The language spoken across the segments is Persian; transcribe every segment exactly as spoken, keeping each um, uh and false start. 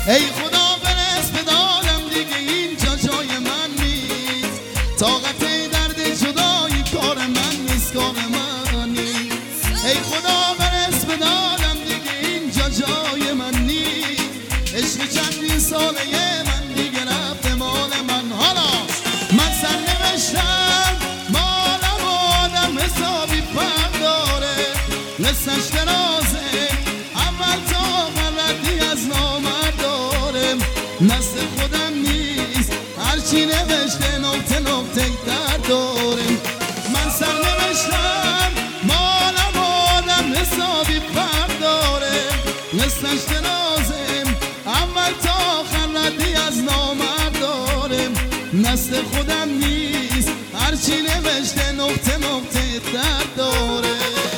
ای خدا برس به دادم دیگه اینجا جای من نیست، طاقت درد جدایی کار من نیست، کار من نیست. ای خدا برس به دادم دیگه اینجا جای من نیست، عشق چندین ساله من دیگه رفته مال من. حالا من سر نوشتم مالم آدم حسابی فرق داره، نسش درازه اول تا آخر ردی از نامرد داره، نست خودم نیست هرچی نوشته نقطه نقطه در داره. من سر نوشتم مالم آدم حسابی فرق داره، نسش درازه اول تا آخر ردی از نامرد داره، نست خودم نیست هرچی نوشته نقطه نقطه در داره.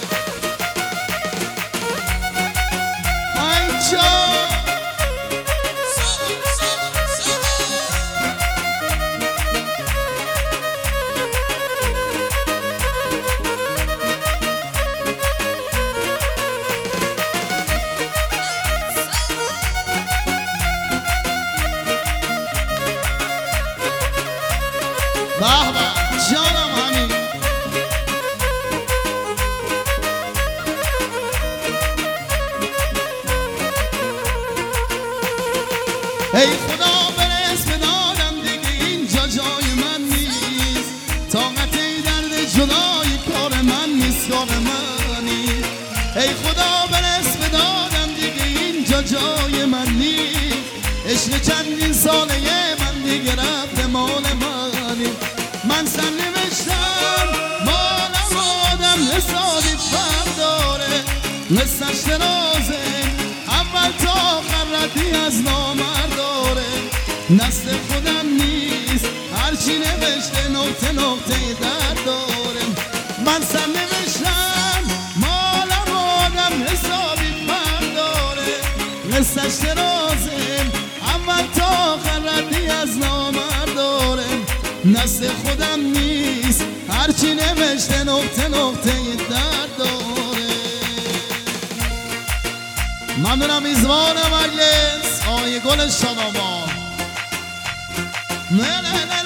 بابا جانم همین ای خدا برس به دادم دیگه اینجا جای من نیست، طاقت درد جدایی کار من نیست، کار من نیست. ای خدا برس به دادم دیگه اینجا جای من نیست، عشق چندین ساله من دیگه رفته مال من نیست. من سر نوشتم مالم آدم حسابی فرق داره، نسش درازه اول تا آخر ردی از نامرد داره، نست خودم نیست هرچی نوشته نقطه نقطه در داره. من سر نوشتم مالم آدم حسابی فرق داره، نسش درازه اول تا آخر ردی از نامرد داره، نست خودم نیست هرچی نوشته نقطه نقطه در داره. ممنونم میزبان مجلس آقای گل شاداباد. نه نه نه